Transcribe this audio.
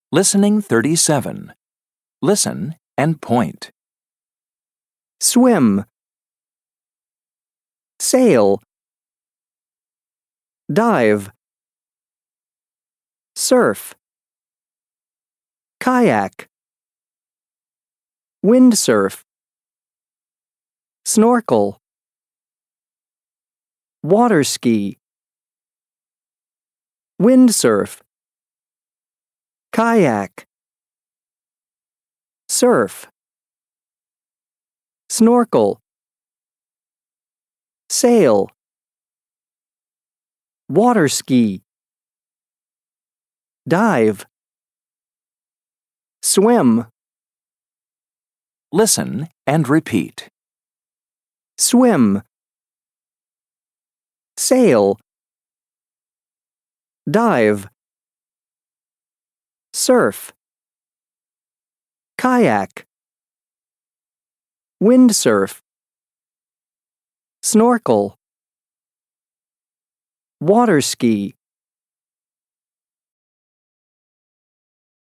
Listening 37. Listen and point. Swim, sail, dive, surf, kayak, windsurf, snorkel, water ski, windsurf, kayak, surf, snorkel, sail, water ski, dive, swim, Listen and repeat. swim, sail, dive, surf, kayak, windsurf, snorkel, water ski.